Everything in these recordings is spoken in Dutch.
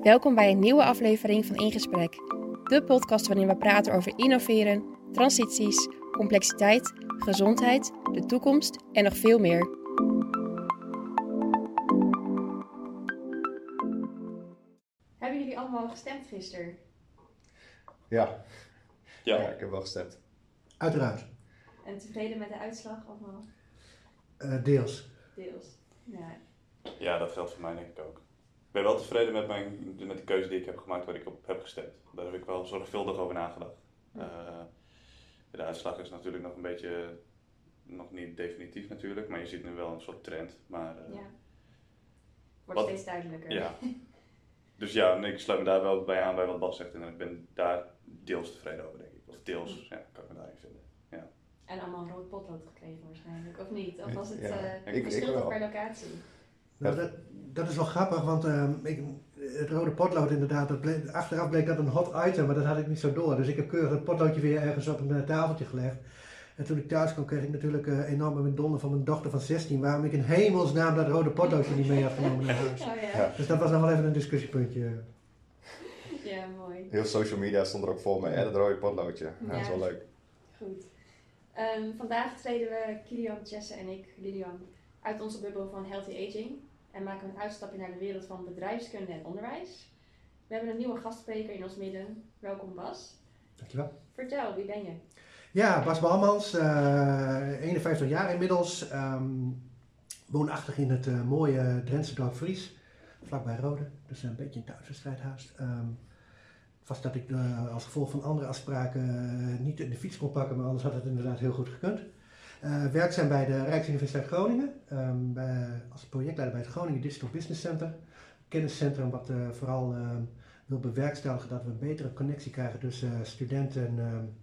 Welkom bij een nieuwe aflevering van In Gesprek. De podcast waarin we praten over innoveren, transities, complexiteit, gezondheid, de toekomst en nog veel meer. Hebben jullie allemaal gestemd gisteren? Ja, ik heb wel gestemd. Uiteraard. En tevreden met de uitslag allemaal? Deels. Deels. Ja, dat geldt voor mij denk ik ook. Ik ben wel tevreden met de keuze die ik heb gemaakt waar ik op heb gestemd. Daar heb ik wel zorgvuldig over nagedacht. De uitslag is natuurlijk nog een beetje, nog niet definitief natuurlijk, maar je ziet nu wel een soort trend. Maar, wordt steeds duidelijker. Ja. Dus ja, ik sluit me daar wel bij aan bij wat Bas zegt en ik ben daar deels tevreden over denk ik. Of deels, kan ik me daarin vinden. Ja. En allemaal een rood potlood gekregen waarschijnlijk, of niet? Of was het verschil per locatie? Nou, dat is wel grappig, want het rode potlood inderdaad, achteraf bleek dat een hot item, maar dat had ik niet zo door. Dus ik heb keurig het potloodje weer ergens op een tafeltje gelegd. En toen ik thuis kwam kreeg ik natuurlijk enorm met donder van mijn dochter van 16, waarom ik in hemelsnaam dat rode potloodje niet mee had genomen naar huis. Dus dat was nog wel even een discussiepuntje. Ja, mooi. Heel social media stond er ook vol mee, dat rode potloodje. Ja, dat is wel leuk. Goed. Vandaag treden we, Kilian, Jesse en ik, Lilian, uit onze bubbel van Healthy Aging en maken we een uitstapje naar de wereld van bedrijfskunde en onderwijs. We hebben een nieuwe gastspreker in ons midden. Welkom Bas. Dankjewel. Vertel, wie ben je? Ja, Bas Balmans, 51 jaar inmiddels, woonachtig in het mooie Drentse dorp Vries, vlakbij Rode, dus een beetje een thuiswedstrijd haast. Vast dat ik als gevolg van andere afspraken niet de fiets kon pakken, maar anders had het inderdaad heel goed gekund. Werkzaam bij de Rijksuniversiteit Groningen, als projectleider bij het Groningen Digital Business Center. Een kenniscentrum wat vooral wil bewerkstelligen dat we een betere connectie krijgen tussen studenten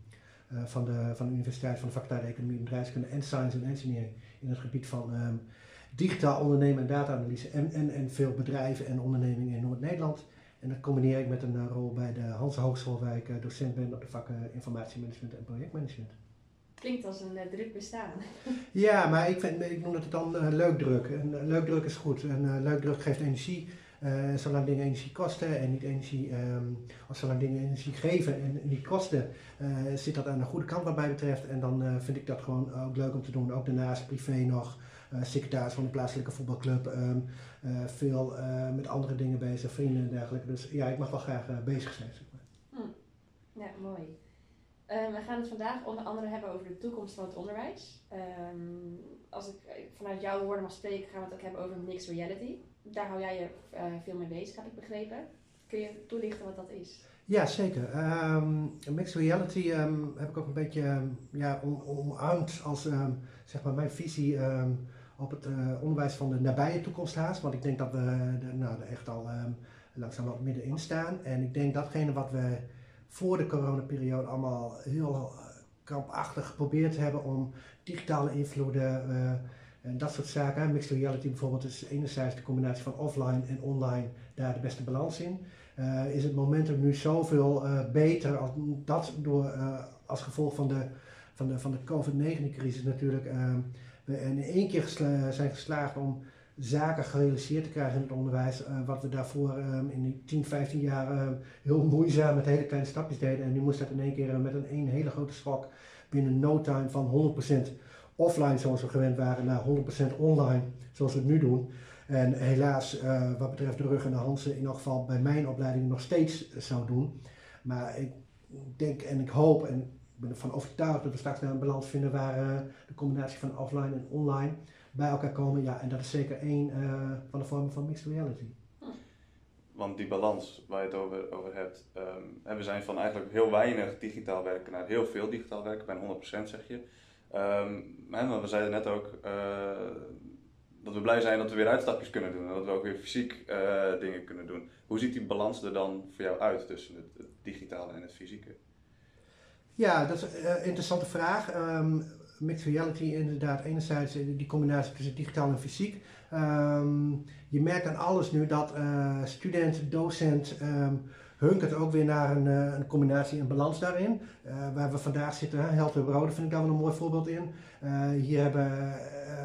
van de universiteit, van de faculteit Economie en Bedrijfskunde en Science and Engineering in het gebied van digitaal ondernemen en data-analyse en veel bedrijven en ondernemingen in Noord-Nederland. En dat combineer ik met een rol bij de Hanse Hogeschool waar ik docent ben op de vakken informatiemanagement en projectmanagement. Klinkt als een druk bestaan. Ja, maar ik noem het dan leuk druk. En leuk druk is goed. En leuk druk geeft energie. Zolang dingen energie kosten en niet energie, of zolang dingen energie geven en niet kosten, zit dat aan de goede kant wat mij betreft. En dan vind ik dat gewoon ook leuk om te doen. Ook daarnaast privé nog, secretaris van de plaatselijke voetbalclub, veel met andere dingen bezig, vrienden en dergelijke. Dus ja, ik mag wel graag bezig zijn. Zeg maar. Ja, mooi. We gaan het vandaag onder andere hebben over de toekomst van het onderwijs. Als ik vanuit jouw woorden mag spreken, gaan we het ook hebben over mixed reality. Daar hou jij je veel mee bezig, heb ik begrepen. Kun je toelichten wat dat is? Ja, zeker. Mixed reality heb ik ook een beetje omarmd als zeg maar mijn visie op het onderwijs van de nabije toekomst haast. Want ik denk dat we er echt al langzaam wat middenin staan. En ik denk datgene wat we voor de coronaperiode allemaal heel krampachtig geprobeerd hebben om digitale invloeden en dat soort zaken. Mixed reality bijvoorbeeld is enerzijds de combinatie van offline en online daar de beste balans in. Is het momentum nu zoveel beter als dat door als gevolg van de COVID-19 crisis natuurlijk we in één keer zijn geslaagd om zaken gerealiseerd te krijgen in het onderwijs, wat we daarvoor in die 10, 15 jaar heel moeizaam met hele kleine stapjes deden. En nu moest dat in één keer met een hele grote schok binnen no time van 100% offline zoals we gewend waren naar 100% online zoals we het nu doen. En helaas wat betreft de rug en de Hansen in elk geval bij mijn opleiding nog steeds zou doen. Maar ik denk en ik hoop en ik ben ervan overtuigd dat we straks naar een balans vinden waar de combinatie van offline en online bij elkaar komen. Ja, en dat is zeker één van de vormen van mixed reality. Want die balans waar je het over hebt, we zijn van eigenlijk heel weinig digitaal werken naar heel veel digitaal werken, bijna 100% zeg je. Maar we zeiden net ook dat we blij zijn dat we weer uitstapjes kunnen doen en dat we ook weer fysiek dingen kunnen doen. Hoe ziet die balans er dan voor jou uit tussen het digitale en het fysieke? Ja, dat is een interessante vraag. Mixed reality inderdaad, enerzijds die combinatie tussen digitaal en fysiek. Je merkt aan alles nu dat student, docent hunkert ook weer naar een combinatie en balans daarin. Waar we vandaag zitten, Health Rode vind ik daar wel een mooi voorbeeld in. Hier hebben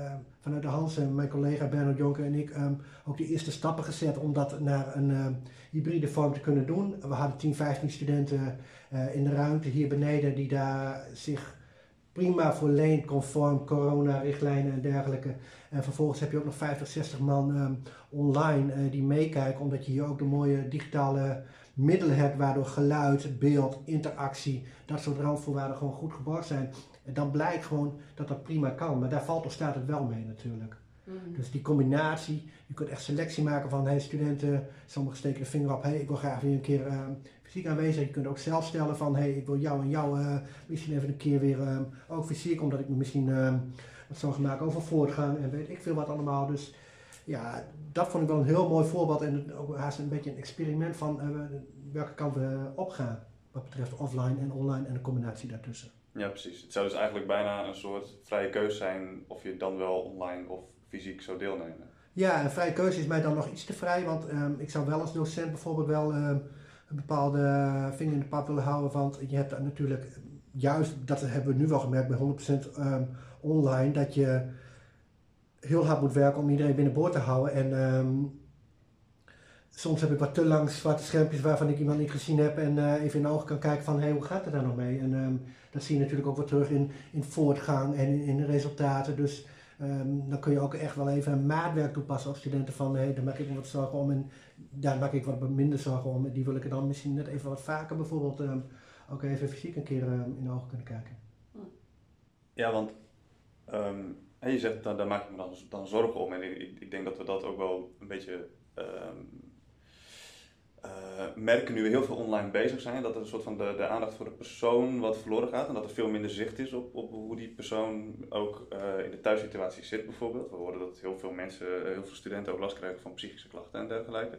vanuit de Hans en mijn collega Bernard Jonker en ik ook de eerste stappen gezet om dat naar een hybride vorm te kunnen doen. We hadden 10, 15 studenten in de ruimte hier beneden die daar zich prima voor leent, conform corona-richtlijnen en dergelijke. En vervolgens heb je ook nog 50, 60 man online die meekijken, omdat je hier ook de mooie digitale middelen hebt waardoor geluid, beeld, interactie, dat soort randvoorwaarden gewoon goed geborgd zijn. En dan blijkt gewoon dat dat prima kan, maar daar valt of staat het wel mee natuurlijk. Dus die combinatie, je kunt echt selectie maken van studenten, sommigen steken de vinger op, ik wil graag weer een keer fysiek aanwezig. Je kunt ook zelf stellen van, ik wil jou en jou misschien even een keer weer ook fysiek, omdat ik me misschien wat zorgen maak over voortgang en weet ik veel wat allemaal. Dus ja, dat vond ik wel een heel mooi voorbeeld en ook haast een beetje een experiment van welke kant we opgaan. Wat betreft offline en online en de combinatie daartussen. Ja, precies. Het zou dus eigenlijk bijna een soort vrije keuze zijn of je dan wel online of fysiek zou deelnemen. Ja, een vrije keuze is mij dan nog iets te vrij, want ik zou wel als docent bijvoorbeeld wel een bepaalde vinger in de pap willen houden, want je hebt natuurlijk, juist dat hebben we nu wel gemerkt bij 100% online, dat je heel hard moet werken om iedereen binnenboord te houden en soms heb ik wat te lang zwarte schermpjes waarvan ik iemand niet gezien heb en even in de ogen kan kijken van hoe gaat het daar nog mee? En dat zie je natuurlijk ook weer terug in voortgang en in de resultaten. Dus dan kun je ook echt wel even maatwerk toepassen als studenten van daar maak ik me wat zorgen om en daar maak ik wat minder zorgen om. En die wil ik er dan misschien net even wat vaker bijvoorbeeld ook even fysiek een keer in de ogen kunnen kijken. Ja, want je zegt daar maak ik me dan zorgen om en ik denk dat we dat ook wel een beetje merken nu we heel veel online bezig zijn, dat er een soort van de aandacht voor de persoon wat verloren gaat en dat er veel minder zicht is op hoe die persoon ook in de thuissituatie zit bijvoorbeeld. We horen dat heel veel mensen, heel veel studenten ook last krijgen van psychische klachten en dergelijke.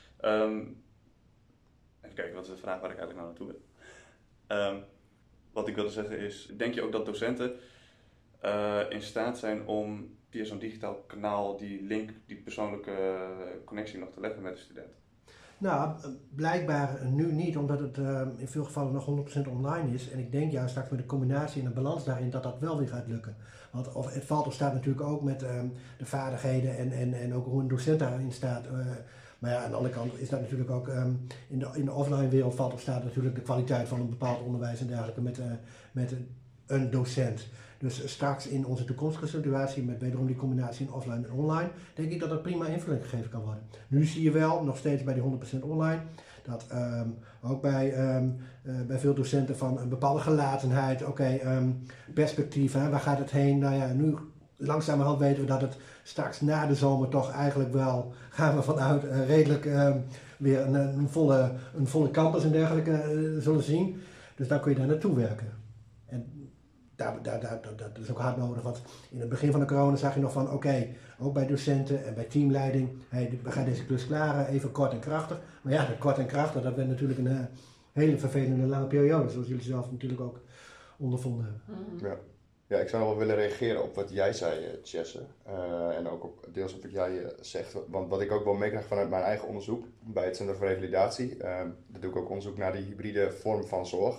Even kijken, wat is de vraag waar ik eigenlijk nou naartoe wil. Wat ik wilde zeggen is, denk je ook dat docenten in staat zijn om via zo'n digitaal kanaal die link, die persoonlijke connectie nog te leggen met de student? Nou, blijkbaar nu niet, omdat het in veel gevallen nog 100% online is. En ik denk juist straks met de combinatie en de balans daarin dat dat wel weer gaat lukken. Want het valt of staat natuurlijk ook met de vaardigheden en ook hoe een docent daarin staat. Maar ja, aan de andere kant is dat natuurlijk ook in de offline wereld valt of staat natuurlijk de kwaliteit van een bepaald onderwijs en dergelijke met een docent. Dus straks in onze toekomstige situatie met wederom die combinatie in offline en online, denk ik dat dat prima invulling gegeven kan worden. Nu zie je wel, nog steeds bij die 100% online, dat ook bij veel docenten van een bepaalde gelatenheid, perspectief, waar gaat het heen? Nou ja, nu langzamerhand weten we dat het straks na de zomer toch eigenlijk wel, gaan we vanuit, redelijk weer een volle campus en dergelijke zullen zien. Dus dan kun je daar naartoe werken. En dat is ook hard nodig, want in het begin van de corona zag je nog van ook bij docenten en bij teamleiding, we gaan deze klus klaren, even kort en krachtig. Maar ja, dat kort en krachtig, dat werd natuurlijk een hele vervelende lange periode, zoals jullie zelf natuurlijk ook ondervonden hebben. Ja, ik zou nog wel willen reageren op wat jij zei, Jesse, en ook op deels op wat jij zegt, want wat ik ook wel meekrijg vanuit mijn eigen onderzoek bij het Centrum voor Revalidatie, daar doe ik ook onderzoek naar die hybride vorm van zorg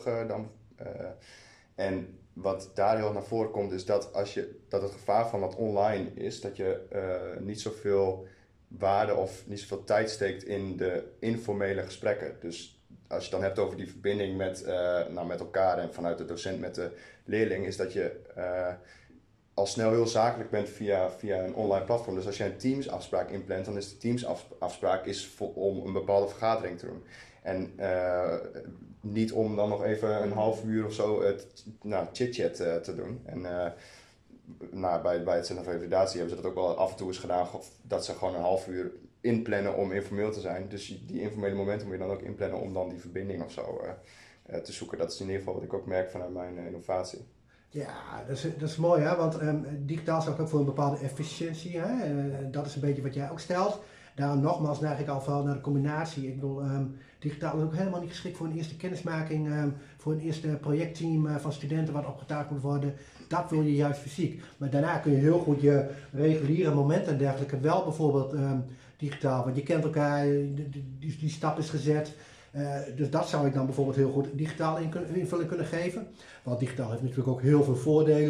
en wat daar heel naar voren komt is dat dat het gevaar van wat online is, dat je niet zoveel waarde of niet zoveel tijd steekt in de informele gesprekken. Dus als je het dan hebt over die verbinding met elkaar en vanuit de docent met de leerling, is dat je al snel heel zakelijk bent via een online platform. Dus als je een Teams-afspraak inplant, dan is de Teams-afspraak om een bepaalde vergadering te doen. En niet om dan nog even een half uur of zo chit-chat te doen. En bij het Centrum voor Revalidatie hebben ze dat ook wel af en toe eens gedaan, dat ze gewoon een half uur inplannen om informeel te zijn. Dus die informele momenten moet je dan ook inplannen om dan die verbinding of zo te zoeken. Dat is in ieder geval wat ik ook merk vanuit mijn innovatie. Ja, dat is mooi hè, want digitaal zorgt ook voor een bepaalde efficiëntie. Hè? Dat is een beetje wat jij ook stelt. Daarom nogmaals neig ik al vooral naar de combinatie. Ik bedoel, digitaal is ook helemaal niet geschikt voor een eerste kennismaking, voor een eerste projectteam van studenten wat opgetuigd moet worden. Dat wil je juist fysiek. Maar daarna kun je heel goed je reguliere momenten en dergelijke wel bijvoorbeeld digitaal. Want je kent elkaar, die stap is gezet. Dus dat zou ik dan bijvoorbeeld heel goed digitaal invulling kunnen geven. Want digitaal heeft natuurlijk ook heel veel voordelen.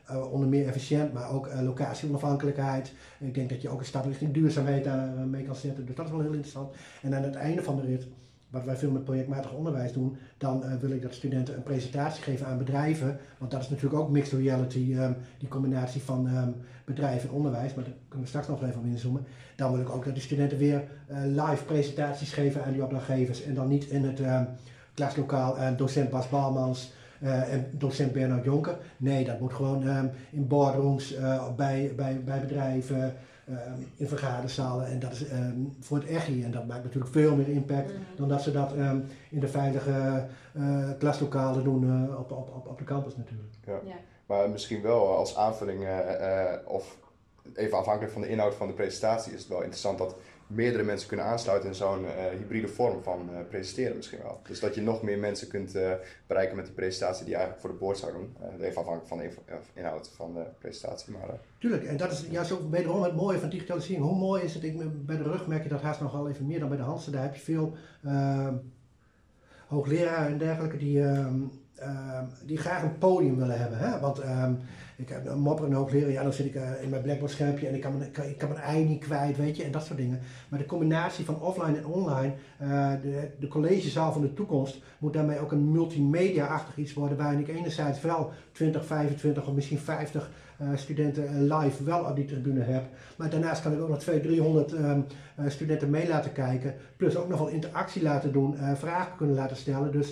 onder meer efficiënt, maar ook locatie-onafhankelijkheid. Ik denk dat je ook een stap richting duurzaamheid mee kan zetten. Dus dat is wel heel interessant. En aan het einde van de rit, wat wij veel met projectmatig onderwijs doen, dan wil ik dat studenten een presentatie geven aan bedrijven. Want dat is natuurlijk ook mixed reality, die combinatie van bedrijf en onderwijs. Maar daar kunnen we straks nog even op inzoomen. Dan wil ik ook dat de studenten weer live presentaties geven aan die opdrachtgevers. En dan niet in het klaslokaal docent Bas Balmans en docent Bernard Jonker. Nee, dat moet gewoon in boardrooms, bij bedrijven, in vergaderzalen. En dat is voor het EGI. En dat maakt natuurlijk veel meer impact dan dat ze dat in de veilige klaslokalen doen op de campus natuurlijk. Ja. Maar misschien wel als aanvulling of even afhankelijk van de inhoud van de presentatie is het wel interessant dat meerdere mensen kunnen aansluiten in zo'n hybride vorm van presenteren misschien wel. Dus dat je nog meer mensen kunt bereiken met die presentatie die je eigenlijk voor de board zou doen. Even afhankelijk van de inhoud van de presentatie. Maar, Tuurlijk, en dat is juist ook wederom het mooie van digitalisering. Hoe mooi is het, bij de rug merk je dat haast nog wel even meer dan bij de Hansen. Daar heb je veel hoogleraren en dergelijke die graag een podium willen hebben. Hè? Want ik heb een mopper en hoogleraar, ja, dan zit ik in mijn Blackboard schermpje en ik kan mijn ei niet kwijt, weet je, en dat soort dingen. Maar de combinatie van offline en online, de collegezaal van de toekomst, moet daarmee ook een multimedia-achtig iets worden, waarin ik enerzijds wel 20, 25 of misschien 50 studenten live wel op die tribune heb. Maar daarnaast kan ik ook nog 200, 300 studenten mee laten kijken. Plus ook nog wel interactie laten doen, vragen kunnen laten stellen. Dus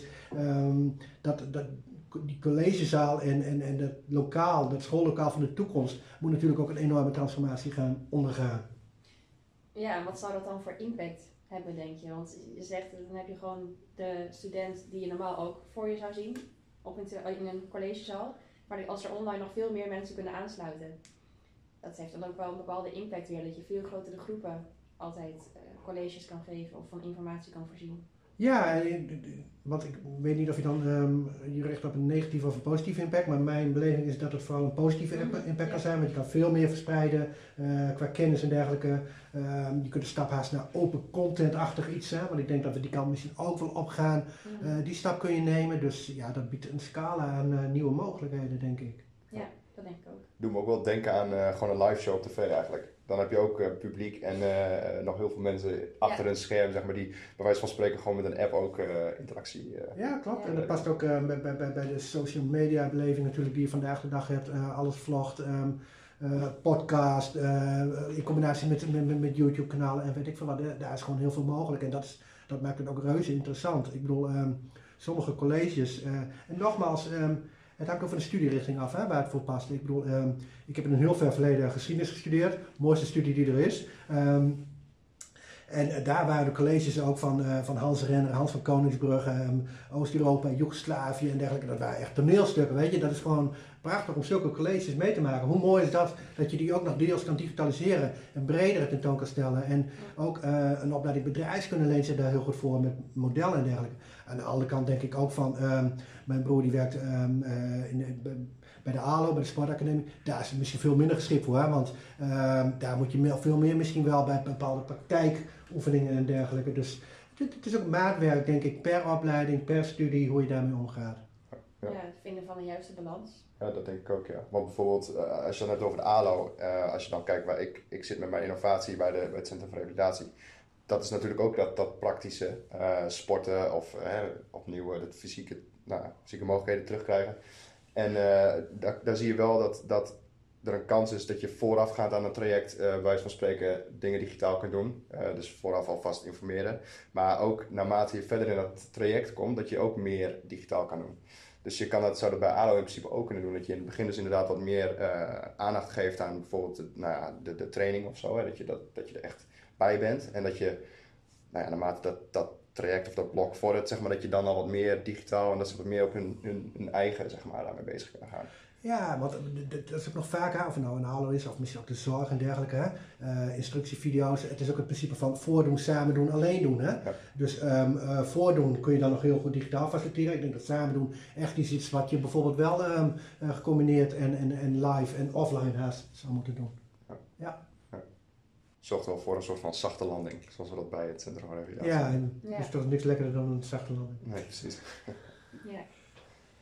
die collegezaal en dat lokaal, dat schoollokaal van de toekomst, moet natuurlijk ook een enorme transformatie gaan ondergaan. Ja, en wat zou dat dan voor impact hebben, denk je? Want je zegt, dan heb je gewoon de student die je normaal ook voor je zou zien, in een collegezaal. Maar als er online nog veel meer mensen kunnen aansluiten, dat heeft dan ook wel een bepaalde impact weer, dat je veel grotere groepen altijd colleges kan geven of van informatie kan voorzien. Ja, want ik weet niet of je dan je richt op een negatieve of een positieve impact, maar mijn beleving is dat het vooral een positieve impact kan zijn, want je kan veel meer verspreiden qua kennis en dergelijke. Je kunt de stap haast naar open content-achtig iets zijn, want ik denk dat we die kant misschien ook wel opgaan. Die stap kun je nemen, dus ja, dat biedt een scala aan nieuwe mogelijkheden, denk ik. Ja, dat denk ik ook. Doe me ook wel denken aan gewoon een live show op tv eigenlijk. Dan heb je ook publiek en nog heel veel mensen achter een scherm, zeg maar, die bij wijze van spreken gewoon met een app ook interactie. Ja, klopt. En dat past ook bij de social media beleving natuurlijk die je vandaag de dag hebt. Alles vlogt, podcast, in combinatie met YouTube kanalen en weet ik veel wat. Daar is gewoon heel veel mogelijk en dat maakt het ook reuze interessant. Ik bedoel, sommige colleges, en nogmaals, het hangt ook van de studierichting af, hè, waar het voor past. Ik bedoel, ik heb in een heel ver verleden geschiedenis gestudeerd, mooiste studie die er is. En daar waren de colleges ook van Hans Renner, Hans van Koningsbrugge, Oost-Europa, Joegoslavië en dergelijke. Dat waren echt toneelstukken, weet je. Dat is gewoon prachtig om zulke colleges mee te maken. Hoe mooi is dat je die ook nog deels kan digitaliseren en breder tentoon kan stellen. En ook een opleiding bedrijfskunde leent zich daar heel goed voor met modellen en dergelijke. Aan de andere kant denk ik ook van, mijn broer die werkt bij de ALO, bij de Sportacademie. Daar is het misschien veel minder geschikt voor, hè, want daar moet je veel meer misschien wel bij bepaalde praktijkoefeningen en dergelijke. Dus het is ook maatwerk, denk ik, per opleiding, per studie, hoe je daarmee omgaat. Ja, het vinden van de juiste balans. Ja, dat denk ik ook, ja. Want bijvoorbeeld, als je dan hebt over de ALO, als je dan kijkt waar ik zit met mijn innovatie bij het Centrum voor Revalidatie, dat is natuurlijk ook dat praktische sporten of opnieuw de fysieke mogelijkheden terugkrijgen. En daar zie je wel dat er een kans is dat je voorafgaand aan een traject, bij wijze van spreken, dingen digitaal kunt doen. Dus vooraf alvast informeren. Maar ook naarmate je verder in dat traject komt, dat je ook meer digitaal kan doen. Dus je zou dat bij ALO in principe ook kunnen doen. Dat je in het begin dus inderdaad wat meer aandacht geeft aan bijvoorbeeld de training of zo. Hè? Dat je er echt bij bent. En dat je, naarmate dat traject of dat blok vordert, zeg maar, dat je dan al wat meer digitaal en dat ze wat meer op hun eigen, zeg maar, daarmee bezig kunnen gaan. Ja, want dat is ook nog vaak, of het nou een ALO is of misschien ook de zorg en dergelijke. Hè? Instructievideo's, het is ook het principe van voordoen, samen doen, alleen doen. Hè? Ja. Dus voordoen kun je dan nog heel goed digitaal faciliteren. Ik denk dat samen doen echt iets wat je bijvoorbeeld wel gecombineerd en live en offline haast zou moeten doen. Ja. Zorgt wel voor een soort van zachte landing, zoals we dat bij het Centrum voor Revalidatie. Ja, dus dat is niks lekkerder dan een zachte landing. Nee, precies. Ja.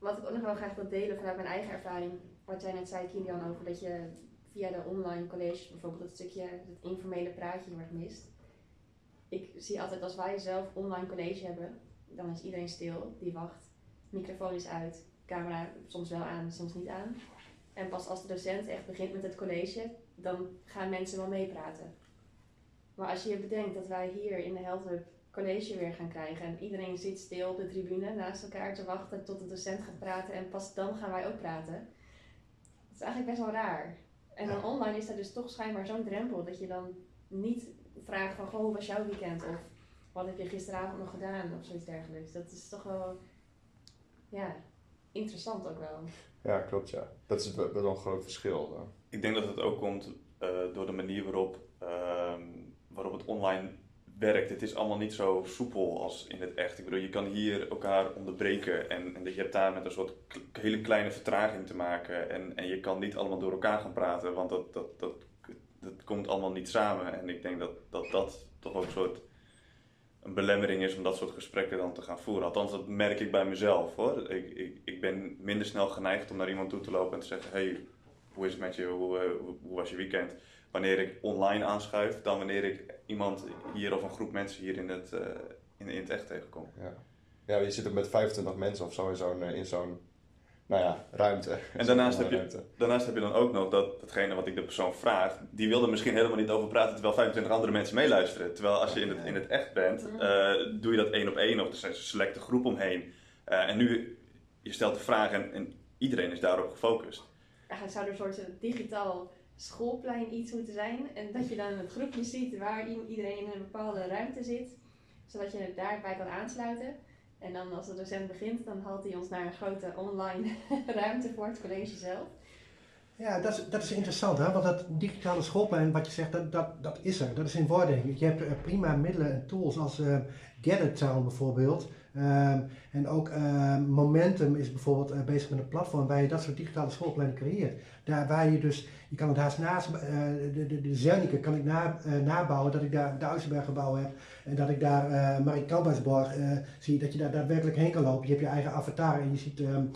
wat ik ook nog wel graag wil delen vanuit mijn eigen ervaring, wat jij net zei, Kilian, over dat je via de online colleges bijvoorbeeld het stukje, het informele praatje heel erg mist. Ik zie altijd als wij zelf online college hebben, dan is iedereen stil, die wacht, microfoon is uit, camera soms wel aan, soms niet aan. En pas als de docent echt begint met het college, dan gaan mensen wel meepraten. Maar als je je bedenkt dat wij hier in de Health Hub college weer gaan krijgen en iedereen zit stil op de tribune naast elkaar te wachten tot de docent gaat praten en pas dan gaan wij ook praten. Dat is eigenlijk best wel raar. En dan online is dat dus toch schijnbaar zo'n drempel dat je dan niet vraagt van, goh, hoe was jouw weekend? Of wat heb je gisteravond nog gedaan? Of zoiets dergelijks. Dat is toch wel, ja, interessant ook wel. Ja, klopt, ja. Dat is wel een groot verschil. Ik denk dat het ook komt door de manier waarop het online werkt. Het is allemaal niet zo soepel als in het echt. Ik bedoel, je kan hier elkaar onderbreken en je hebt daar met een soort hele kleine vertraging te maken. En je kan niet allemaal door elkaar gaan praten, want dat komt allemaal niet samen. En ik denk dat toch ook een soort een belemmering is om dat soort gesprekken dan te gaan voeren. Althans, dat merk ik bij mezelf, hoor. Ik ben minder snel geneigd om naar iemand toe te lopen en te zeggen, hey, hoe is het met je? Hoe was je weekend? Wanneer ik online aanschuif, dan wanneer ik iemand hier of een groep mensen hier in het echt tegenkom. Ja, je zit ook met 25 mensen of zo in zo'n ruimte. En daarnaast heb je dan ook nog datgene wat ik de persoon vraag, die wil er misschien helemaal niet over praten terwijl 25 andere mensen meeluisteren. Terwijl als je in het echt bent, doe je dat 1 op 1 of er zijn een selecte groep omheen. En nu, je stelt de vraag en iedereen is daarop gefocust. Eigenlijk zou er een soort digitaal schoolplein iets moeten zijn. En dat je dan het groepje ziet waar iedereen in een bepaalde ruimte zit. Zodat je het daarbij kan aansluiten. En dan als de docent begint, dan haalt hij ons naar een grote online ruimte voor het college zelf. Ja, dat is interessant, hè? Want dat digitale schoolplein, wat je zegt, dat is er. Dat is in wording. Je hebt prima middelen en tools als GatherTown bijvoorbeeld. En ook Momentum is bijvoorbeeld bezig met een platform waar je dat soort digitale schoolpleinen creëert. Daar waar je kan het haast naast, de Zernike kan ik nabouwen, dat ik daar de Uisenberggebouw heb en dat ik daar Marie Callebaertsborg zie, dat je daar daadwerkelijk heen kan lopen. Je hebt je eigen avatar en je ziet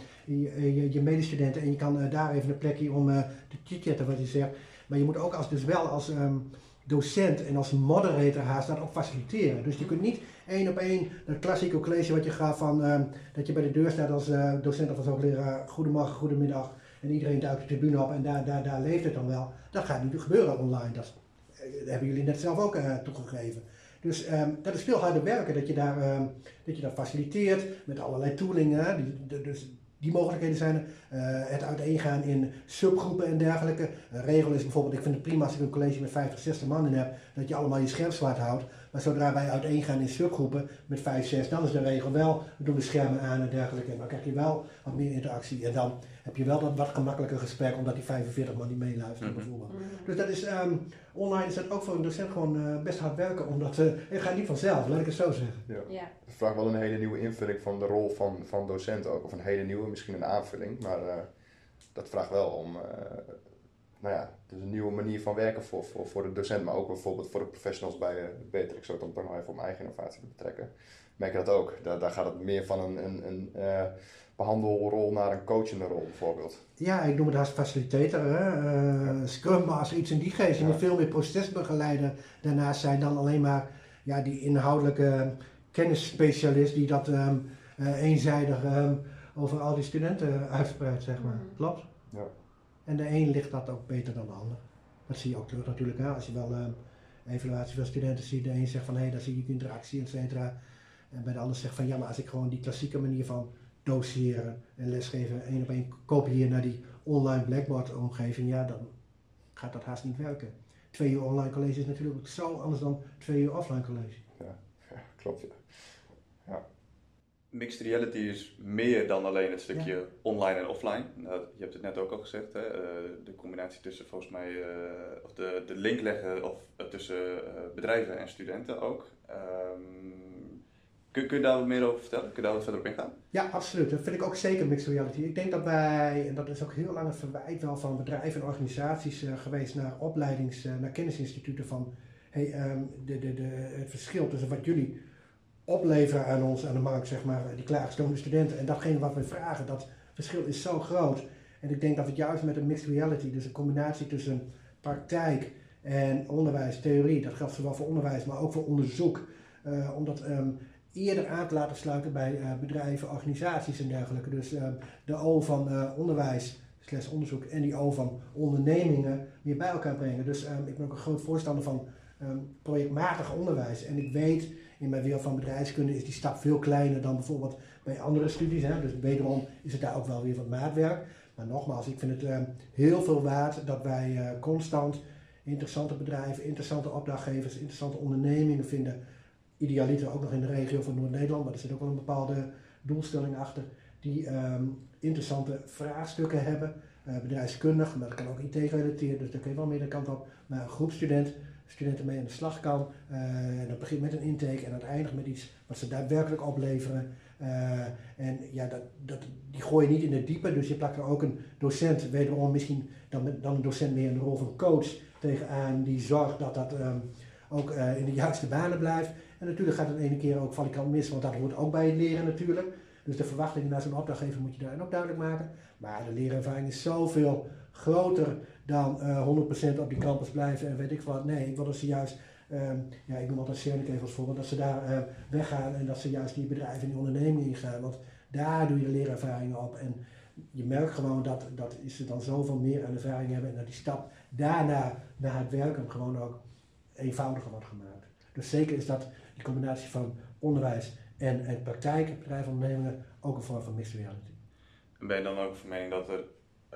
je medestudenten en je kan daar even een plekje om te chitchatten wat je zegt. Maar je moet ook als docent en als moderator haast dat ook faciliteren. Dus je kunt niet 1 op 1 dat klassieke college wat je gaat van dat je bij de deur staat als docent of als hoogleraar, goedemorgen, goedemiddag en iedereen duikt de tribune op en daar leeft het dan wel. Dat gaat niet gebeuren online. Dat hebben jullie net zelf ook toegegeven. Dus dat is veel harder werken dat je dat faciliteert met allerlei toolingen. Dus die mogelijkheden zijn er. Het uiteengaan in subgroepen en dergelijke. Een regel is bijvoorbeeld, ik vind het prima als ik een college met 50, 60 man in heb, dat je allemaal je scherm zwart houdt. Maar zodra wij uiteengaan in subgroepen met 5, 6, dan is de regel wel, we doen de schermen aan en dergelijke. En dan krijg je wel wat meer interactie. En dan heb je wel dat wat gemakkelijker gesprek, omdat die 45 man niet meeluisteren bijvoorbeeld. Dus dat is, online is dat ook voor een docent gewoon best hard werken, omdat het gaat niet vanzelf, laat ik het zo zeggen. Ja. Het vraagt wel een hele nieuwe invulling van de rol van docent ook. Of een hele nieuwe, misschien een aanvulling. Maar dat vraagt wel om dus een nieuwe manier van werken voor de docent. Maar ook bijvoorbeeld voor de professionals bij Beter. Ik zou het dan toch nog even op mijn eigen innovatie betrekken. Merk je dat ook. Daar gaat het meer van een behandelrol naar een coachende rol bijvoorbeeld. Ja, ik noem het als facilitator, Scrum Master, iets in die geest. Je moet veel meer procesbegeleider daarnaast zijn dan alleen maar die inhoudelijke kennisspecialist die dat eenzijdig over al die studenten uitspreidt, zeg maar. Klopt? Ja. En de een ligt dat ook beter dan de ander. Dat zie je ook terug natuurlijk. Hè? Als je wel evaluatie van studenten ziet, de een zegt van daar zie ik interactie, et cetera. En bij de ander zegt van maar als ik gewoon die klassieke manier van doseren en lesgeven 1 op 1 kopieer naar die online Blackboard omgeving, dan gaat dat haast niet werken. 2 uur online college is natuurlijk ook zo anders dan 2 uur offline college. Ja, klopt ja. Mixed reality is meer dan alleen het stukje online en offline. Nou, je hebt het net ook al gezegd, hè? De combinatie tussen volgens mij, of de link leggen tussen bedrijven en studenten ook. Kun je daar wat meer over vertellen? Kun je daar wat verder op ingaan? Ja, absoluut. Dat vind ik ook zeker mixed reality. Ik denk dat wij, en dat is ook heel lang het verwijt wel van bedrijven en organisaties geweest naar naar kennisinstituten van het verschil tussen wat jullie opleveren aan ons, aan de markt, zeg maar, die klaargestoomde studenten. En datgene wat we vragen, dat verschil is zo groot. En ik denk dat het juist met een mixed reality, dus een combinatie tussen praktijk en onderwijs, theorie, dat geldt zowel voor onderwijs, maar ook voor onderzoek, om dat eerder aan te laten sluiten bij bedrijven, organisaties en dergelijke. Dus de O van onderwijs / onderzoek en die O van ondernemingen weer bij elkaar brengen. Dus ik ben ook een groot voorstander van projectmatig onderwijs. En ik weet, in mijn wereld van bedrijfskunde is die stap veel kleiner dan bijvoorbeeld bij andere studies. Hè? Dus wederom is het daar ook wel weer wat maatwerk. Maar nogmaals, ik vind het heel veel waard dat wij constant interessante bedrijven, interessante opdrachtgevers, interessante ondernemingen vinden. Idealiter ook nog in de regio van Noord-Nederland, maar er zit ook wel een bepaalde doelstelling achter. Die interessante vraagstukken hebben, bedrijfskundig, maar dat kan ook IT-gerelateerd, dus daar kun je wel meer de kant op. Maar een groep studenten mee aan de slag kan, en dat begint met een intake en dat eindigt met iets wat ze daadwerkelijk opleveren. En ja, die gooi je niet in het diepe, dus je plakt er ook een docent, wederom misschien dan een docent meer in de rol van coach tegenaan, die zorgt dat dat ook in de juiste banen blijft. En natuurlijk gaat het de ene keer ook valikant mis, want dat hoort ook bij het leren natuurlijk. Dus de verwachtingen naar zo'n opdrachtgever moet je daarin ook duidelijk maken. Maar de leerervaring is zoveel groter dan 100% op die campus blijven en weet ik wat. Nee, ik wil dat ze juist, ik noem altijd Cernik even als voorbeeld, dat ze daar weggaan en dat ze juist die bedrijven en die ondernemingen ingaan. Want daar doe je de leerervaringen op. En je merkt gewoon dat ze dan zoveel meer aan ervaring hebben en dat die stap daarna naar het werken gewoon ook eenvoudiger wordt gemaakt. Dus zeker is dat die combinatie van onderwijs en praktijk, bedrijven, ondernemingen, ook een vorm van mixed reality. En ben je dan ook van mening dat er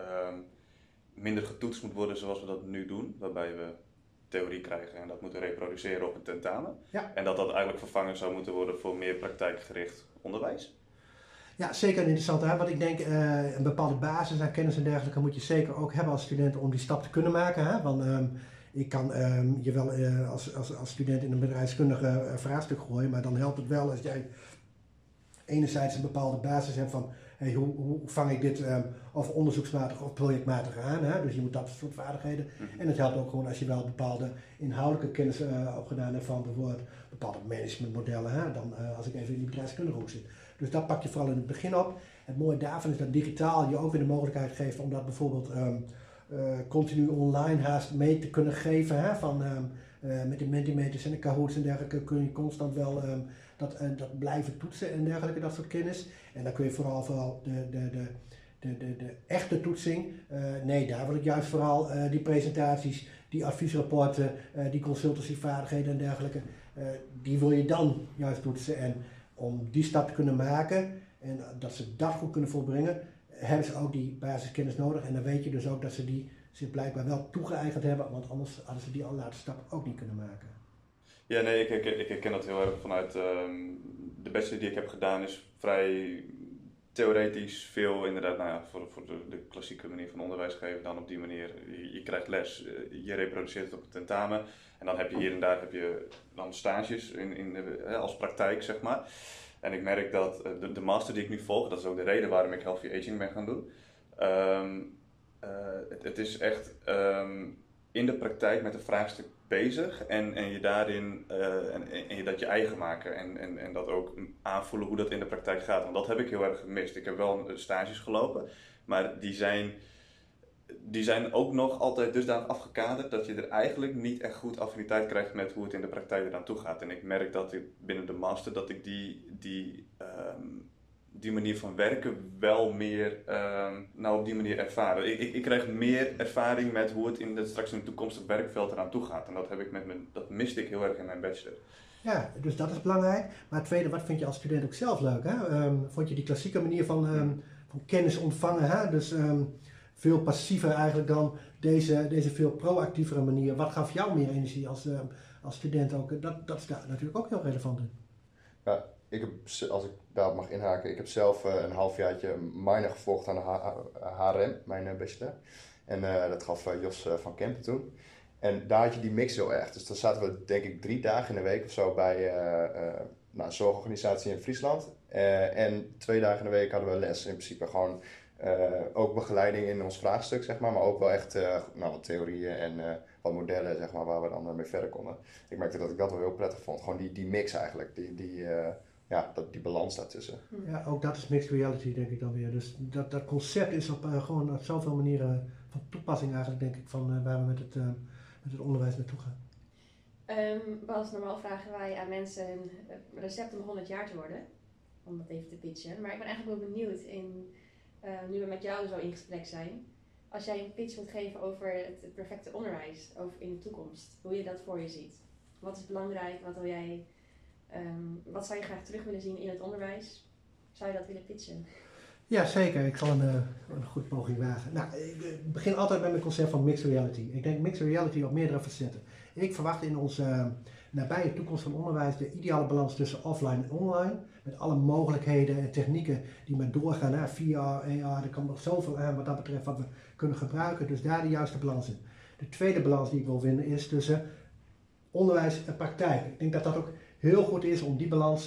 minder getoetst moet worden zoals we dat nu doen, waarbij we theorie krijgen en dat moeten reproduceren op een tentamen? Ja. En dat eigenlijk vervangen zou moeten worden voor meer praktijkgericht onderwijs? Ja, zeker een interessante. Want ik denk een bepaalde basis aan kennis en dergelijke moet je zeker ook hebben als student om die stap te kunnen maken. Hè? Want ik kan je wel als student in een bedrijfskundige vraagstuk gooien, maar dan helpt het wel als jij enerzijds een bepaalde basis hebt van hey, hoe vang ik dit of onderzoeksmatig of projectmatig aan. Hè? Dus je moet dat soort vaardigheden. En het helpt ook gewoon als je wel bepaalde inhoudelijke kennis opgedaan hebt van bijvoorbeeld bepaalde managementmodellen. Hè? Dan als ik even in die bedrijfskundige hoek zit. Dus dat pak je vooral in het begin op. Het mooie daarvan is dat digitaal je ook weer de mogelijkheid geeft om dat bijvoorbeeld continu online haast mee te kunnen geven. Hè? Van, met de Mentimeters en de Kahoots en dergelijke kun je constant wel dat blijven toetsen en dergelijke, dat soort kennis. En dan kun je vooral de echte toetsing, daar wil ik juist vooral die presentaties, die adviesrapporten, die consultancyvaardigheden en dergelijke, die wil je dan juist toetsen. En om die stap te kunnen maken en dat ze dat goed kunnen volbrengen, hebben ze ook die basiskennis nodig. En dan weet je dus ook dat ze die zich blijkbaar wel toegeëigend hebben, want anders hadden ze die allerlaatste stap ook niet kunnen maken. Ja, nee, ik herken dat heel erg vanuit de bachelor die ik heb gedaan is vrij theoretisch veel inderdaad, voor de klassieke manier van onderwijs geven, dan op die manier, je krijgt les, je reproduceert het op het tentamen en dan heb je hier en daar dan stages als praktijk, zeg maar. En ik merk dat de master die ik nu volg, dat is ook de reden waarom ik Healthy Aging ben gaan doen. Het is echt in de praktijk met een vraagstuk bezig en je daarin en je dat je eigen maken en dat ook aanvoelen hoe dat in de praktijk gaat. Want dat heb ik heel erg gemist. Ik heb wel stages gelopen, maar die zijn ook nog altijd dusdanig afgekaderd dat je er eigenlijk niet echt goed affiniteit krijgt met hoe het in de praktijk eraan toe gaat. En ik merk dat ik binnen de master dat ik die manier van werken wel meer op die manier ervaren. Ik krijg meer ervaring met hoe het straks in het toekomstig werkveld eraan toe gaat. En dat miste ik heel erg in mijn bachelor. Ja, dus dat is belangrijk. Maar het tweede, wat vind je als student ook zelf leuk? Hè? Vond je die klassieke manier van kennis ontvangen? Hè? Dus veel passiever eigenlijk dan deze veel proactievere manier. Wat gaf jou meer energie als student ook? Dat is daar natuurlijk ook heel relevant in. Ja, als ik daarop mag inhaken, ik heb zelf een halfjaartje minor gevolgd aan de HRM, mijn bachelor. En dat gaf Jos van Kempen toen. En daar had je die mix heel erg. Dus dan zaten we denk ik 3 dagen in de week of zo bij een zorgorganisatie in Friesland. En 2 dagen in de week hadden we les. In principe gewoon Ook begeleiding in ons vraagstuk, zeg maar ook wel echt wat theorieën en wat modellen, zeg maar, waar we dan mee verder konden. Ik merkte dat ik dat wel heel prettig vond. Gewoon die mix eigenlijk, die balans daartussen. Ja, ook dat is mixed reality, denk ik dan weer. Dus dat concept is gewoon op zoveel manieren van toepassing eigenlijk, denk ik, van waar we met het onderwijs naartoe gaan. Bas, normaal vragen wij aan mensen een recept om 100 jaar te worden. Om dat even te pitchen. Maar ik ben eigenlijk wel benieuwd, nu we met jou zo in gesprek zijn. Als jij een pitch wilt geven over het perfecte onderwijs over in de toekomst. Hoe je dat voor je ziet. Wat is belangrijk? Wat zou je graag terug willen zien in het onderwijs? Zou je dat willen pitchen? Ja, zeker. Ik zal een goed poging wagen. Nou, ik begin altijd met mijn concept van mixed reality. Ik denk mixed reality op meerdere facetten. Ik verwacht in onze nabije toekomst van onderwijs de ideale balans tussen offline en online. Met alle mogelijkheden en technieken die maar doorgaan. VR, AR, er komt nog zoveel aan wat dat betreft wat we kunnen gebruiken. Dus daar de juiste balans in. De tweede balans die ik wil vinden is tussen onderwijs en praktijk. Ik denk dat dat ook heel goed is om die balans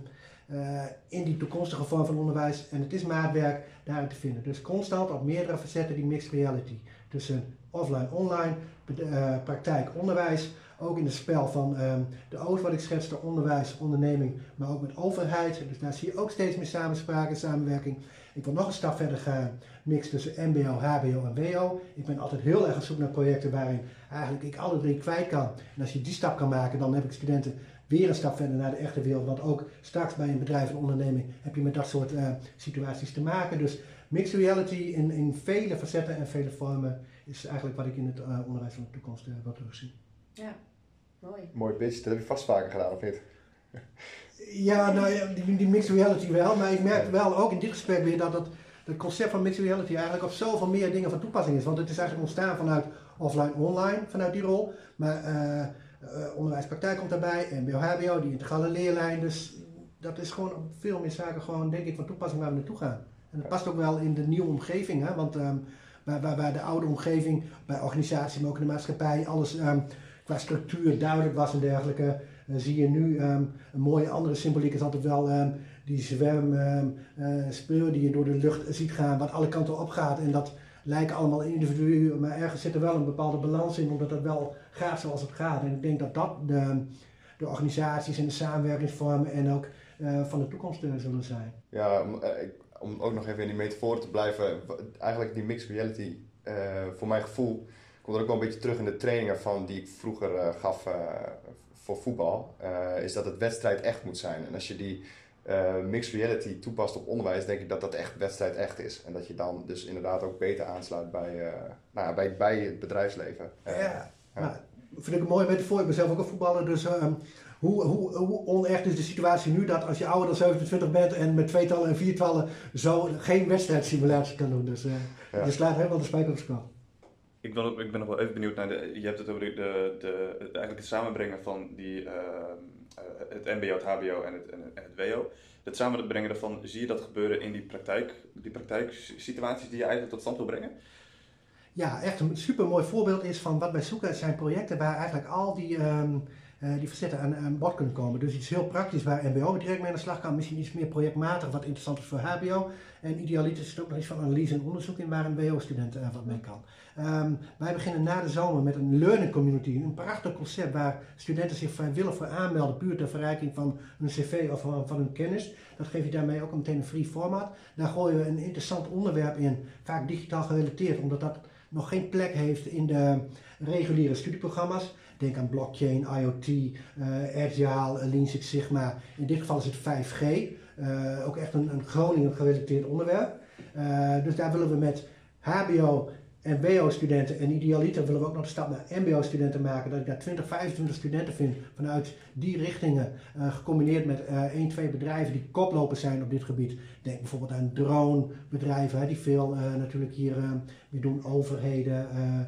in die toekomstige vorm van onderwijs, en het is maatwerk, daarin te vinden. Dus constant op meerdere facetten die mixed reality. Tussen offline, online, praktijk, onderwijs. Ook in het spel van de oog wat ik schetste, onderwijs, onderneming, maar ook met overheid. Dus daar zie je ook steeds meer samenspraak en samenwerking. Ik wil nog een stap verder gaan, mix tussen mbo, hbo en wo. Ik ben altijd heel erg op zoek naar projecten waarin eigenlijk ik alle drie kwijt kan. En als je die stap kan maken, dan heb ik studenten weer een stap verder naar de echte wereld. Want ook straks bij een bedrijf en onderneming heb je met dat soort situaties te maken. Dus mixed reality in vele facetten en vele vormen is eigenlijk wat ik in het onderwijs van de toekomst wil terugzien. Ja, mooi. Mooi pitch, dat heb je vast vaker gedaan, of niet? Ja, nou ja, die mixed reality wel. Maar ik merk wel ook in dit gesprek weer dat het concept van mixed reality eigenlijk op zoveel meer dingen van toepassing is. Want het is eigenlijk ontstaan vanuit offline, online, vanuit die rol. Maar onderwijspraktijk komt daarbij, mbo, hbo, die integrale leerlijn. Dus dat is gewoon op veel meer zaken gewoon, denk ik, van toepassing waar we naartoe gaan. En dat past ook wel in de nieuwe omgeving, hè? Want waar de oude omgeving, bij organisatie, maar ook in de maatschappij, alles qua structuur duidelijk was en dergelijke, zie je nu een mooie andere symboliek is altijd wel die zwemspeur die je door de lucht ziet gaan, wat alle kanten op gaat. En dat lijken allemaal individuen, maar ergens zit er wel een bepaalde balans in, omdat het wel gaat zoals het gaat. En ik denk dat dat de organisaties en de samenwerkingsvormen en ook van de toekomst zullen zijn. Ja, om ook nog even in die metaforen te blijven, eigenlijk die mixed reality, voor mijn gevoel, komt er ook wel een beetje terug in de trainingen die ik vroeger gaf voor voetbal, is dat het wedstrijd echt moet zijn. En als je die mixed reality toepast op onderwijs, denk ik dat dat echt wedstrijd echt is. En dat je dan dus inderdaad ook beter aansluit bij het bedrijfsleven. Nou, vind ik een mooie metafoor. Ik ben zelf ook een voetballer, dus hoe onecht is de situatie nu dat als je ouder dan 27 bent en met tweetallen en viertallen zo geen wedstrijdsimulatie kan doen. Dus je slaat helemaal de spijker op de kop. Ik ben nog wel even benieuwd naar je hebt het over eigenlijk het samenbrengen van het mbo, het hbo en het wo. Het samenbrengen daarvan, zie je dat gebeuren in die praktijksituaties die je eigenlijk tot stand wil brengen? Ja, echt een super mooi voorbeeld is van wat wij zoeken zijn projecten waar eigenlijk al die facetten aan bod kunnen komen. Dus iets heel praktisch waar mbo direct mee aan de slag kan, misschien iets meer projectmatig wat interessant is voor hbo. En idealiter is het ook nog iets van analyse en onderzoek in waar een wo-student wat mee kan. Wij beginnen na de zomer met een learning community, een prachtig concept waar studenten zich vrijwillig voor aanmelden, puur ter verrijking van hun cv of van hun kennis. Dat geef je daarmee ook meteen een free format. Daar gooien we een interessant onderwerp in, vaak digitaal gerelateerd, omdat dat nog geen plek heeft in de reguliere studieprogramma's. Denk aan blockchain, IoT, Agile, Lean Six Sigma. In dit geval is het 5G. Ook echt een Groningen gerelateerd onderwerp. Dus daar willen we met HBO en WO-studenten en idealiter willen we ook nog de stap naar MBO-studenten maken. Dat ik daar 20, 25 studenten vind vanuit die richtingen. Gecombineerd met 1, 2 bedrijven die koplopers zijn op dit gebied. Denk bijvoorbeeld aan dronebedrijven die veel natuurlijk hier weer doen. Overheden,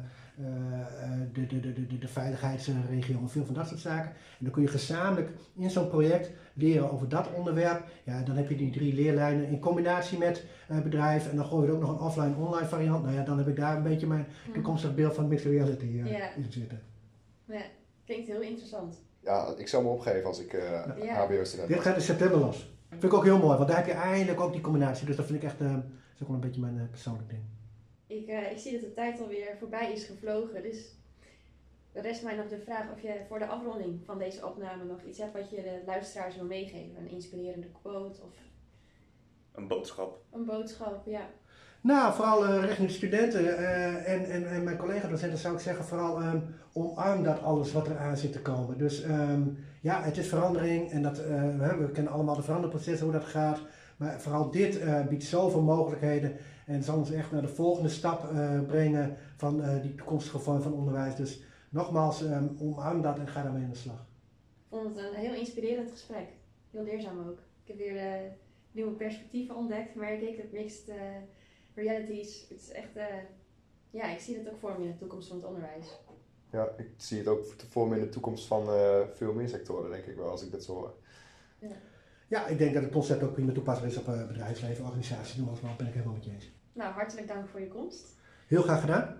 de veiligheidsregio en veel van dat soort zaken. En dan kun je gezamenlijk in zo'n project leren over dat onderwerp. Ja, dan heb je die 3 leerlijnen in combinatie met bedrijf. En dan gooien we er ook nog een offline-online variant. Nou ja, dan heb ik daar een beetje mijn toekomstig beeld van mixed reality in zitten. Ja, klinkt heel interessant. Ja, ik zou me opgeven als ik HBO-student Dit gaat in september los. Vind ik ook heel mooi, want daar heb je eindelijk ook die combinatie. Dus dat vind ik echt is ook wel een beetje mijn persoonlijk ding. Ik zie dat de tijd alweer voorbij is gevlogen, dus er rest mij nog de vraag of je voor de afronding van deze opname nog iets hebt wat je de luisteraars wil meegeven. Een inspirerende quote of Een boodschap. een boodschap, ja. Nou, vooral richting de studenten en mijn collega-docenten zou ik zeggen, vooral omarm dat alles wat er aan zit te komen. Dus ja, het is verandering en we kennen allemaal de veranderprocessen, hoe dat gaat. Maar vooral dit biedt zoveel mogelijkheden en zal ons echt naar de volgende stap brengen van die toekomstige vorm van onderwijs. Dus nogmaals, omarm dat en ga daarmee aan de slag. Ik vond het een heel inspirerend gesprek. Heel leerzaam ook. Ik heb weer nieuwe perspectieven ontdekt, merk ik. Het mixed realities. Het is echt, ik zie het ook voor me in de toekomst van het onderwijs. Ja, ik zie het ook voor me in de toekomst van veel meer sectoren, denk ik wel, als ik dit zo hoor. Ja, ik denk dat het concept ook prima toepasbaar is op bedrijfsleven, organisaties, noem maar, ben ik helemaal met je eens. Nou, hartelijk dank voor je komst. Heel graag gedaan.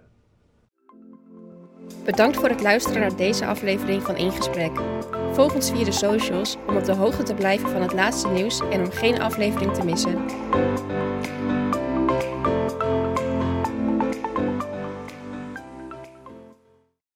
Bedankt voor het luisteren naar deze aflevering van In Gesprek. Volg ons via de socials om op de hoogte te blijven van het laatste nieuws en om geen aflevering te missen.